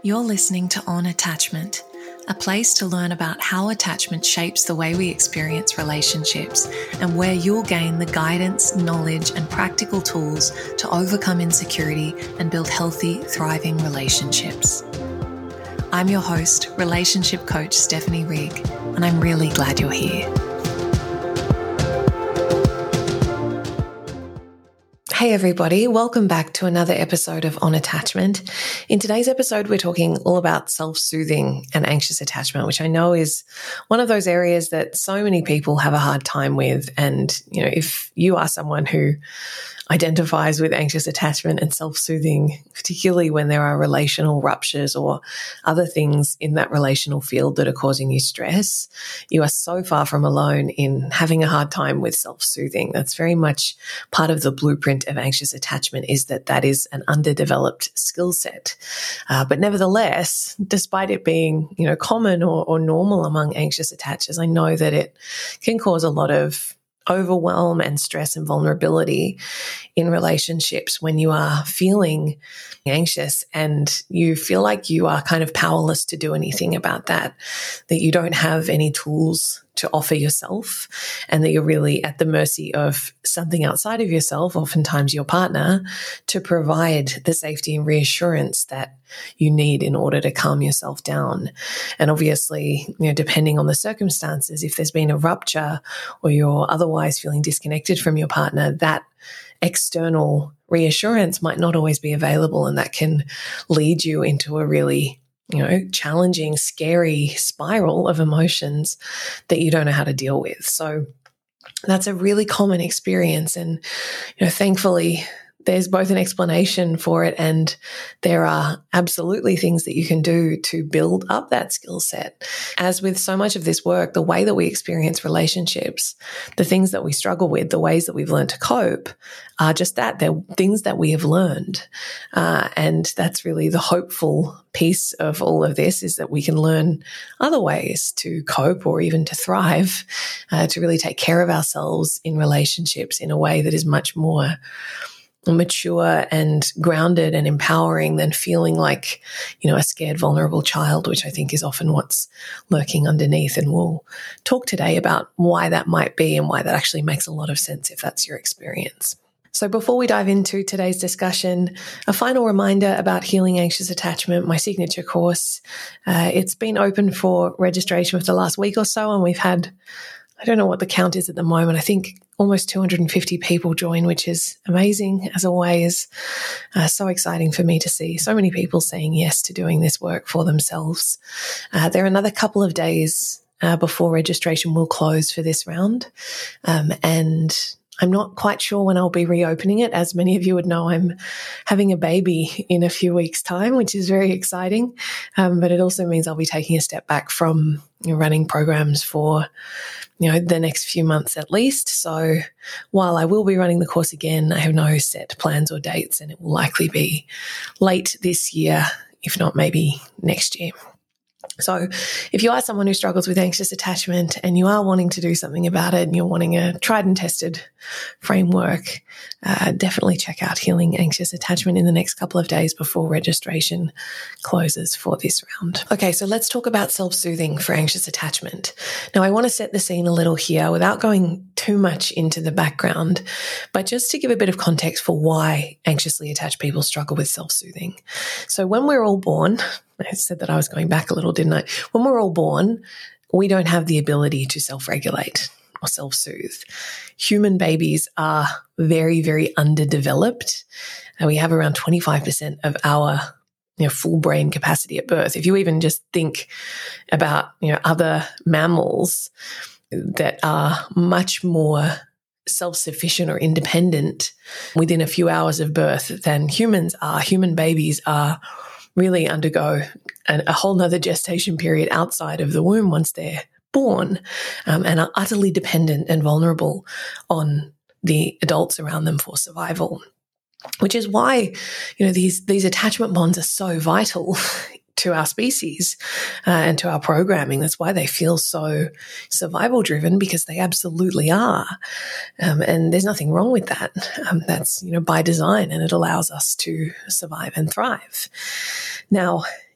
You're listening to On Attachment, a place to learn about how attachment shapes the way we experience relationships and where you'll gain the guidance, knowledge, and practical tools to overcome insecurity and build healthy, thriving relationships. I'm your host, relationship coach Stephanie Rigg, and I'm really glad you're here. Hey everybody, welcome back to another episode of On Attachment. In today's episode, we're talking all about self-soothing and anxious attachment, which I know is one of those areas that so many people have a hard time with. And, if you are someone who identifies with anxious attachment and self-soothing, particularly when there are relational ruptures or other things in that relational field that are causing you stress, you are so far from alone in having a hard time with self-soothing. That's very much part of the blueprint of anxious attachment, is that is an underdeveloped skill set. But nevertheless, despite it being, common or normal among anxious attachers, I know that it can cause a lot of overwhelm and stress and vulnerability in relationships when you are feeling anxious and you feel like you are kind of powerless to do anything about that you don't have any tools to offer yourself, and that you're really at the mercy of something outside of yourself, oftentimes your partner, to provide the safety and reassurance that you need in order to calm yourself down. And obviously, depending on the circumstances, if there's been a rupture or you're otherwise feeling disconnected from your partner, that external reassurance might not always be available, and that can lead you into a really challenging, scary spiral of emotions that you don't know how to deal with. So that's a really common experience. And, thankfully, there's both an explanation for it, and there are absolutely things that you can do to build up that skill set. As with so much of this work, the way that we experience relationships, the things that we struggle with, the ways that we've learned to cope are just that. They're things that we have learned. And that's really the hopeful piece of all of this, is that we can learn other ways to cope or even to thrive, to really take care of ourselves in relationships in a way that is much more mature and grounded and empowering than feeling like, a scared, vulnerable child, which I think is often what's lurking underneath. And we'll talk today about why that might be and why that actually makes a lot of sense if that's your experience. So before we dive into today's discussion, a final reminder about Healing Anxious Attachment, my signature course. It's been open for registration for the last week or so, and we've had, I don't know what the count is at the moment, I think almost 250 people join, which is amazing as always. So exciting for me to see so many people saying yes to doing this work for themselves. There are another couple of days before registration will close for this round. And I'm not quite sure when I'll be reopening it. As many of you would know, I'm having a baby in a few weeks' time, which is very exciting. But it also means I'll be taking a step back from running programs for the next few months at least. So while I will be running the course again, I have no set plans or dates, and it will likely be late this year, if not maybe next year. So if you are someone who struggles with anxious attachment and you are wanting to do something about it and you're wanting a tried and tested framework, definitely check out Healing Anxious Attachment in the next couple of days before registration closes for this round. Okay, so let's talk about self-soothing for anxious attachment. Now, I want to set the scene a little here without going too much into the background, but just to give a bit of context for why anxiously attached people struggle with self-soothing. So when we're all born, I said that I was going back a little, didn't I? When we're all born, we don't have the ability to self-regulate or self-soothe. Human babies are very, very underdeveloped. And we have around 25% of our full brain capacity at birth. If you even just think about other mammals that are much more self-sufficient or independent within a few hours of birth than humans are, human babies really undergo a whole nother gestation period outside of the womb once they're born, and are utterly dependent and vulnerable on the adults around them for survival, which is why, these attachment bonds are so vital to our species and to our programming. That's why they feel so survival driven, because they absolutely are. And there's nothing wrong with that. That's, by design, and it allows us to survive and thrive. Now,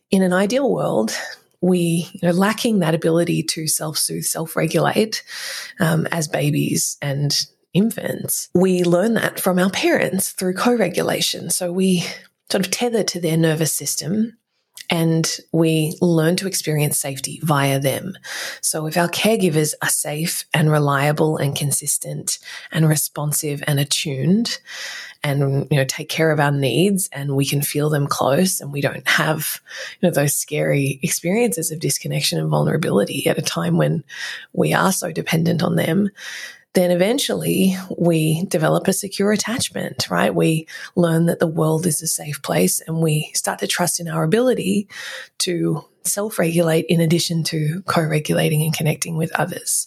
in an ideal world, we, lacking that ability to self-soothe, self-regulate as babies and infants, we learn that from our parents through co-regulation. So we sort of tether to their nervous system and we learn to experience safety via them. So if our caregivers are safe and reliable and consistent and responsive and attuned and, take care of our needs and we can feel them close and we don't have, those scary experiences of disconnection and vulnerability at a time when we are so dependent on them, then eventually we develop a secure attachment, right? We learn that the world is a safe place and we start to trust in our ability to self-regulate in addition to co-regulating and connecting with others.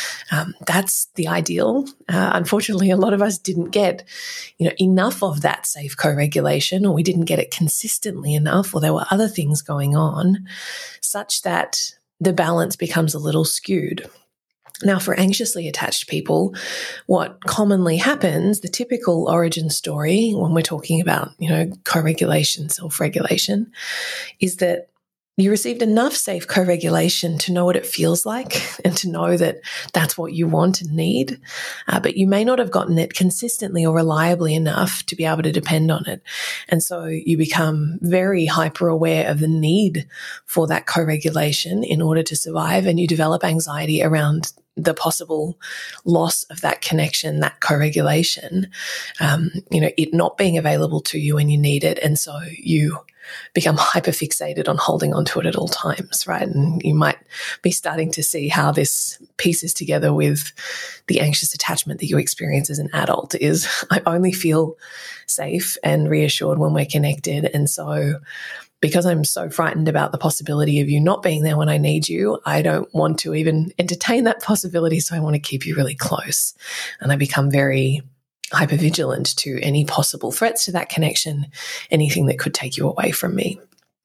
That's the ideal. Unfortunately, a lot of us didn't get, enough of that safe co-regulation, or we didn't get it consistently enough, or there were other things going on such that the balance becomes a little skewed. Now, for anxiously attached people, what commonly happens, the typical origin story when we're talking about, co-regulation, self-regulation, is that you received enough safe co-regulation to know what it feels like and to know that that's what you want and need, but you may not have gotten it consistently or reliably enough to be able to depend on it. And so you become very hyper aware of the need for that co-regulation in order to survive, and you develop anxiety around the possible loss of that connection, that co-regulation, it not being available to you when you need it. And so you become hyperfixated on holding on to it at all times, right? And you might be starting to see how this pieces together with the anxious attachment that you experience as an adult is, I only feel safe and reassured when we're connected. And so because I'm so frightened about the possibility of you not being there when I need you, I don't want to even entertain that possibility. So I want to keep you really close. And I become very hypervigilant to any possible threats to that connection, anything that could take you away from me.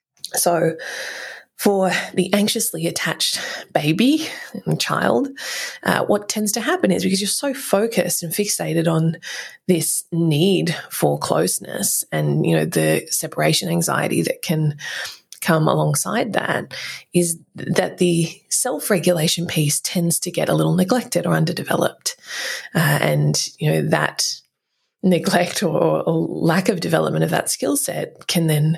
So for the anxiously attached baby and child, what tends to happen is because you're so focused and fixated on this need for closeness and, the separation anxiety that can come alongside that, is that the self-regulation piece tends to get a little neglected or underdeveloped. And, that neglect or lack of development of that skill set can then,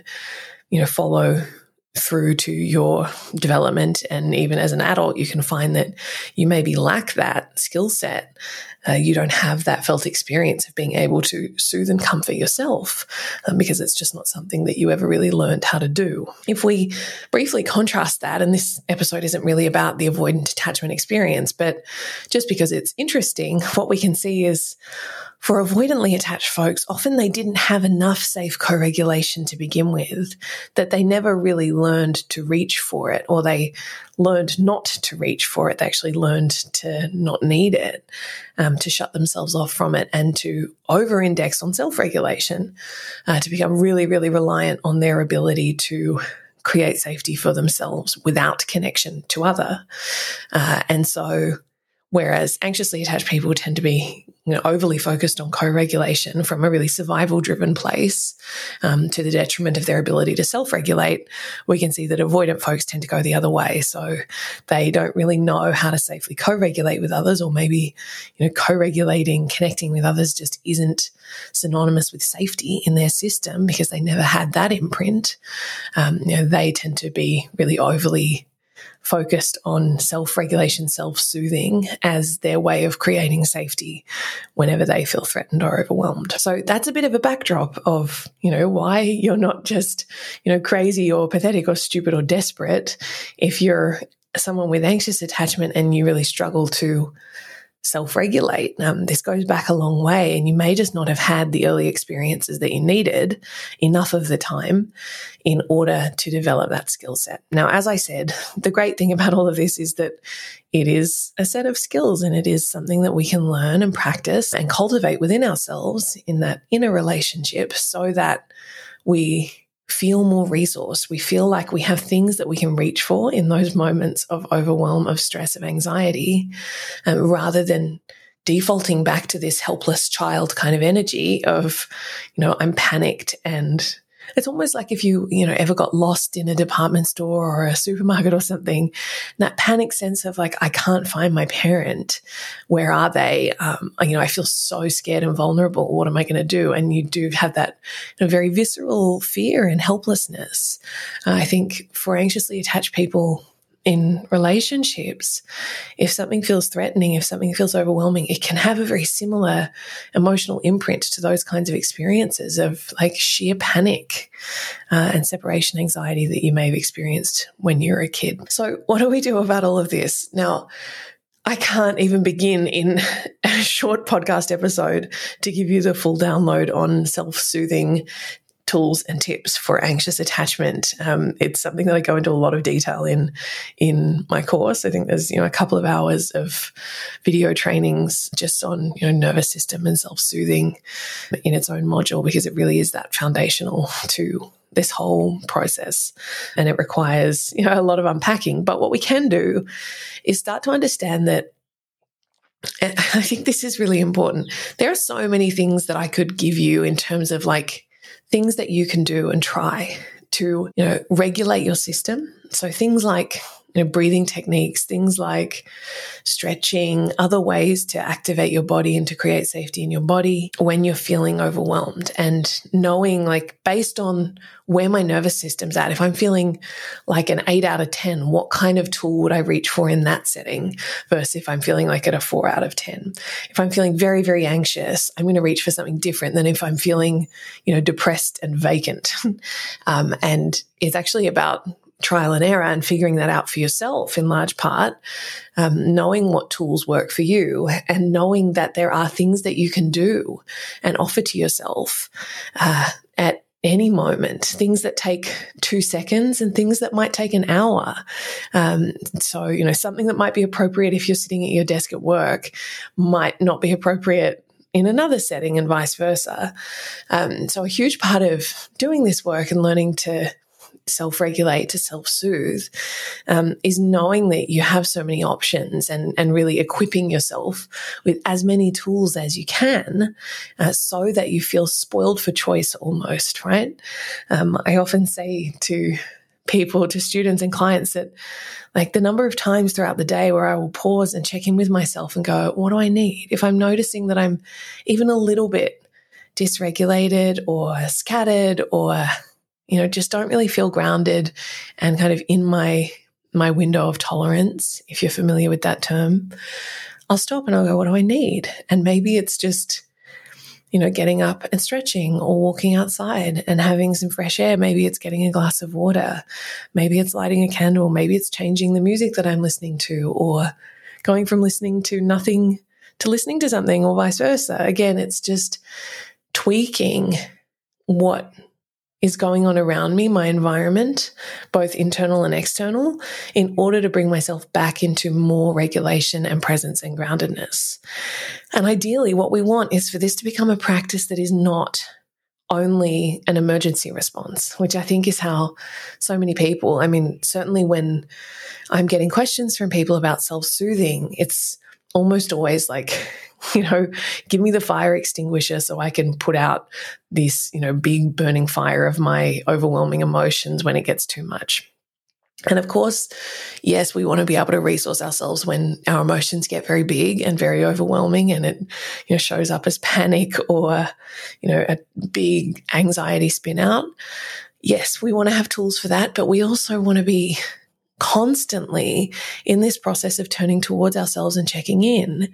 follow through to your development. And even as an adult, you can find that you maybe lack that skill set. You don't have that felt experience of being able to soothe and comfort yourself because it's just not something that you ever really learned how to do. If we briefly contrast that, and this episode isn't really about the avoidant attachment experience, but just because it's interesting, what we can see is for avoidantly attached folks, often they didn't have enough safe co-regulation to begin with, that they never really learned to reach for it, or they learned not to reach for it. They actually learned to not need it, to shut themselves off from it, and to over-index on self-regulation, to become really, really reliant on their ability to create safety for themselves without connection to other. And so whereas anxiously attached people tend to be overly focused on co-regulation from a really survival-driven place to the detriment of their ability to self-regulate, we can see that avoidant folks tend to go the other way. So they don't really know how to safely co-regulate with others, or maybe co-regulating, connecting with others just isn't synonymous with safety in their system because they never had that imprint. They tend to be really overly focused on self-regulation, self-soothing as their way of creating safety whenever they feel threatened or overwhelmed. So that's a bit of a backdrop of, why you're not just, crazy or pathetic or stupid or desperate if you're someone with anxious attachment and you really struggle to self-regulate. This goes back a long way, and you may just not have had the early experiences that you needed enough of the time in order to develop that skill set. Now, as I said, the great thing about all of this is that it is a set of skills, and it is something that we can learn and practice and cultivate within ourselves in that inner relationship so that we feel more resourced. We feel like we have things that we can reach for in those moments of overwhelm, of stress, of anxiety, rather than defaulting back to this helpless child kind of energy of, I'm panicked and It's almost like if you ever got lost in a department store or a supermarket or something, that panic sense of like, I can't find my parent. Where are they? I feel so scared and vulnerable. What am I going to do? And you do have that very visceral fear and helplessness. I think for anxiously attached people in relationships, if something feels threatening, if something feels overwhelming, it can have a very similar emotional imprint to those kinds of experiences of like sheer panic and separation anxiety that you may have experienced when you were a kid. So what do we do about all of this? Now, I can't even begin in a short podcast episode to give you the full download on self-soothing tools and tips for anxious attachment. It's something that I go into a lot of detail in my course. I think there's a couple of hours of video trainings just on nervous system and self-soothing in its own module, because it really is that foundational to this whole process, and it requires a lot of unpacking. But what we can do is start to understand that. And I think this is really important. There are so many things that I could give you in terms of like things that you can do and try to, regulate your system. So things like, breathing techniques, things like stretching, other ways to activate your body and to create safety in your body when you're feeling overwhelmed, and knowing like based on where my nervous system's at, if I'm feeling like an 8 out of 10, what kind of tool would I reach for in that setting versus if I'm feeling like at a 4 out of 10. If I'm feeling very, very anxious, I'm going to reach for something different than if I'm feeling, depressed and vacant. And it's actually about trial and error and figuring that out for yourself in large part, knowing what tools work for you and knowing that there are things that you can do and offer to yourself at any moment, things that take 2 seconds and things that might take an hour. So, something that might be appropriate if you're sitting at your desk at work might not be appropriate in another setting and vice versa. So a huge part of doing this work and learning to self-regulate, to self-soothe, is knowing that you have so many options and really equipping yourself with as many tools as you can so that you feel spoiled for choice almost, right? I often say to people, to students and clients that like the number of times throughout the day where I will pause and check in with myself and go, what do I need? If I'm noticing that I'm even a little bit dysregulated or scattered or just don't really feel grounded and kind of in my window of tolerance, if you're familiar with that term, I'll stop and I'll go, what do I need? And maybe it's just, getting up and stretching or walking outside and having some fresh air. Maybe it's getting a glass of water. Maybe it's lighting a candle. Maybe it's changing the music that I'm listening to or going from listening to nothing to listening to something or vice versa. Again, it's just tweaking what is going on around me, my environment, both internal and external, in order to bring myself back into more regulation and presence and groundedness. And ideally, what we want is for this to become a practice that is not only an emergency response, which I think is how so many people, certainly when I'm getting questions from people about self-soothing, it's almost always like, give me the fire extinguisher so I can put out this, big burning fire of my overwhelming emotions when it gets too much. And of course, yes, we want to be able to resource ourselves when our emotions get very big and very overwhelming and it, shows up as panic or, a big anxiety spin out. Yes, we want to have tools for that, but we also want to be constantly in this process of turning towards ourselves and checking in,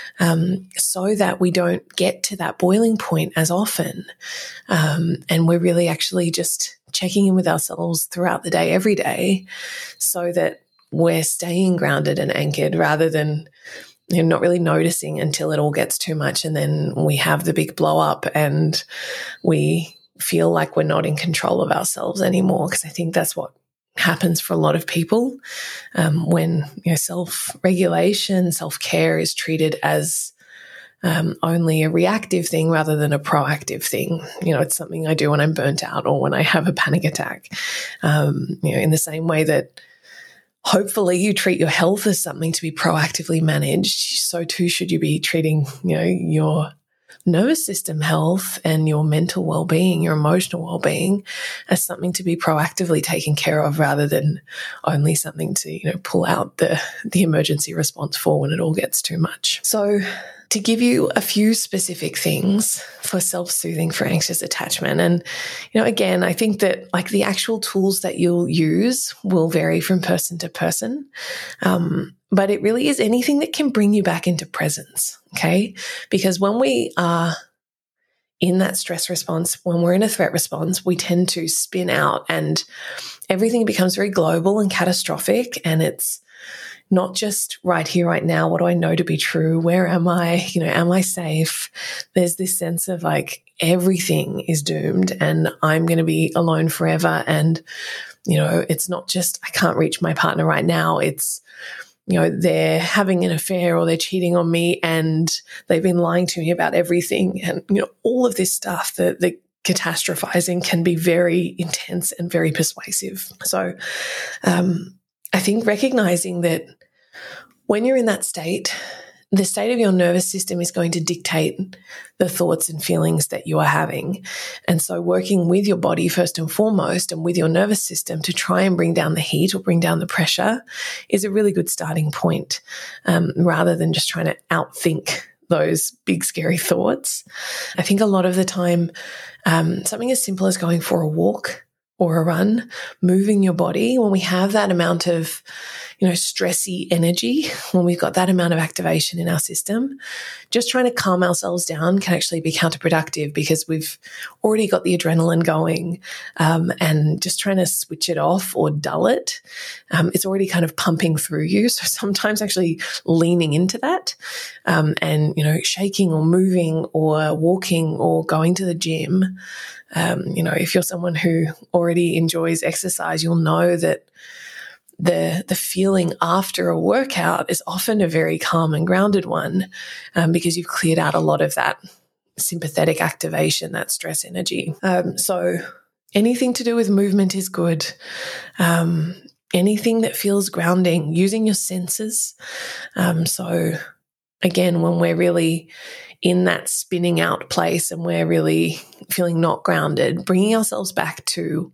so that we don't get to that boiling point as often. And we're really actually just checking in with ourselves throughout the day, every day, so that we're staying grounded and anchored rather than not really noticing until it all gets too much. And then we have the big blow up and we feel like we're not in control of ourselves anymore. Because I think that's what happens for a lot of people when self-regulation, self-care is treated as only a reactive thing rather than a proactive thing. It's something I do when I'm burnt out or when I have a panic attack. In the same way that hopefully you treat your health as something to be proactively managed, so too should you be treating your nervous system health and your mental well-being, your emotional well-being, as something to be proactively taken care of rather than only something to, pull out the emergency response for when it all gets too much. So to give you a few specific things for self-soothing for anxious attachment. And, again, I think that like the actual tools that you'll use will vary from person to person. But it really is anything that can bring you back into presence. Okay. Because when we are in that stress response, when we're in a threat response, we tend to spin out and everything becomes very global and catastrophic. And it's not just right here, right now. What do I know to be true? Where am I? Am I safe? There's this sense of like everything is doomed and I'm going to be alone forever. And, it's not just I can't reach my partner right now. It's, they're having an affair or they're cheating on me and they've been lying to me about everything. And, all of this stuff, the catastrophizing can be very intense and very persuasive. So, I think recognizing that when you're in that state, the state of your nervous system is going to dictate the thoughts and feelings that you are having. And so working with your body first and foremost and with your nervous system to try and bring down the heat or bring down the pressure is a really good starting point, rather than just trying to outthink those big scary thoughts. I think a lot of the time, something as simple as going for a walk or a run, moving your body, when we have that amount of, stressy energy, when we've got that amount of activation in our system, just trying to calm ourselves down can actually be counterproductive because we've already got the adrenaline going, and just trying to switch it off or dull it, it's already kind of pumping through you. So sometimes actually leaning into that, and, shaking or moving or walking or going to the gym. If you're someone who already enjoys exercise, you'll know that the feeling after a workout is often a very calm and grounded one, because you've cleared out a lot of that sympathetic activation, that stress energy. So anything to do with movement is good. Anything that feels grounding, using your senses. So again, when we're really in that spinning out place and we're really feeling not grounded, bringing ourselves back to,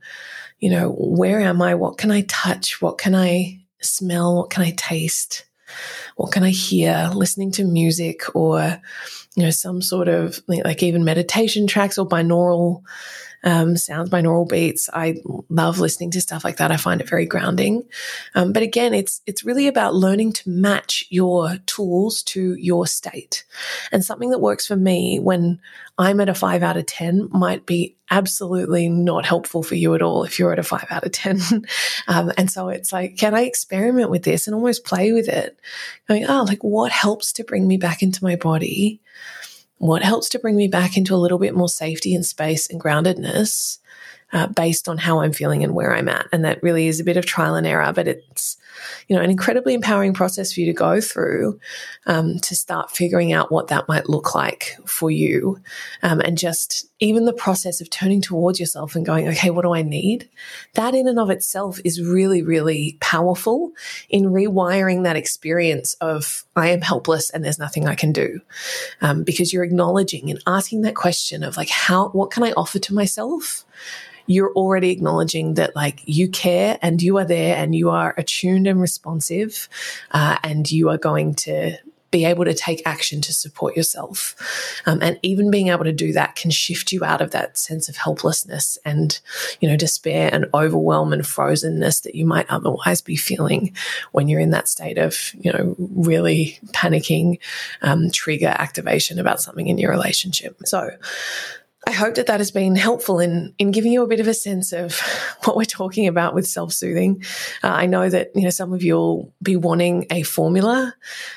where am I? What can I touch? What can I smell? What can I taste? What can I hear? Listening to music or, some sort of like even meditation tracks or binaural sounds, binaural beats. I love listening to stuff like that. I find it very grounding. But again, it's really about learning to match your tools to your state. And something that works for me when I'm at a 5 out of 10 might be absolutely not helpful for you at all if you're at a 5 out of 10. And so it's like, can I experiment with this and almost play with it? Going, what helps to bring me back into my body? What helps to bring me back into a little bit more safety and space and groundedness, based on how I'm feeling and where I'm at. And that really is a bit of trial and error, but it's, an incredibly empowering process for you to go through, to start figuring out what that might look like for you. And just even the process of turning towards yourself and going, okay, what do I need? That in and of itself is really, really powerful in rewiring that experience of I am helpless and there's nothing I can do. Because you're acknowledging and asking that question of like, what can I offer to myself? You're already acknowledging that like you care and you are there and you are attuned and responsive, and you are going to be able to take action to support yourself. And even being able to do that can shift you out of that sense of helplessness and, despair and overwhelm and frozenness that you might otherwise be feeling when you're in that state of, really panicking, trigger activation about something in your relationship. So I hope that has been helpful in giving you a bit of a sense of what we're talking about with self-soothing. I know that, some of you will be wanting a formula,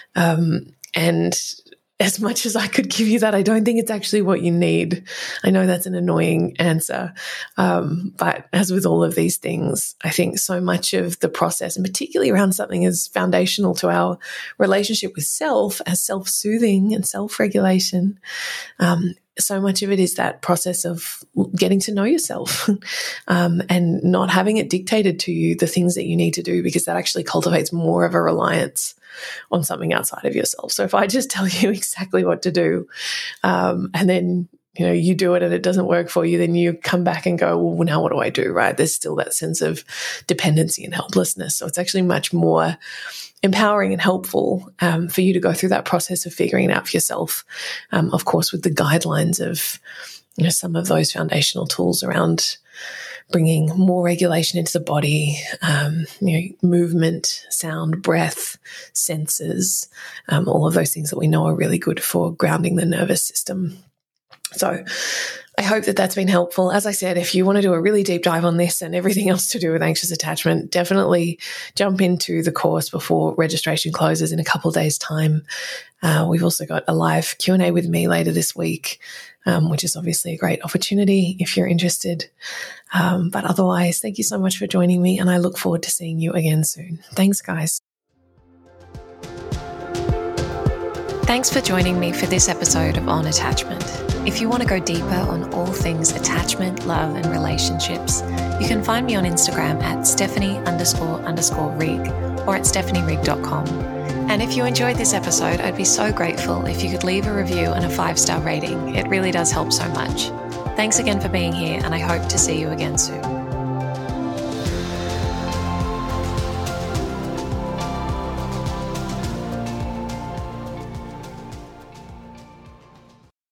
and as much as I could give you that, I don't think it's actually what you need. I know that's an annoying answer. But as with all of these things, I think so much of the process, and particularly around something as foundational to our relationship with self as self-soothing and self-regulation, so much of it is that process of getting to know yourself, and not having it dictated to you the things that you need to do, because that actually cultivates more of a reliance on something outside of yourself. So if I just tell you exactly what to do, and then you do it and it doesn't work for you, then you come back and go, well, now what do I do, right? There's still that sense of dependency and helplessness. So it's actually much more empowering and helpful for you to go through that process of figuring it out for yourself. Of course, with the guidelines of some of those foundational tools around bringing more regulation into the body, movement, sound, breath, senses, all of those things that we know are really good for grounding the nervous system. So I hope that that's been helpful. As I said, if you want to do a really deep dive on this and everything else to do with anxious attachment, definitely jump into the course before registration closes in a couple of days' time. We've also got a live Q&A with me later this week, which is obviously a great opportunity if you're interested. But otherwise, thank you so much for joining me, and I look forward to seeing you again soon. Thanks, guys. Thanks for joining me for this episode of On Attachment. If you want to go deeper on all things attachment, love, and relationships, you can find me on Instagram at Stephanie__Rig or at stephanierig.com. And if you enjoyed this episode, I'd be so grateful if you could leave a review and a 5-star rating. It really does help so much. Thanks again for being here, and I hope to see you again soon.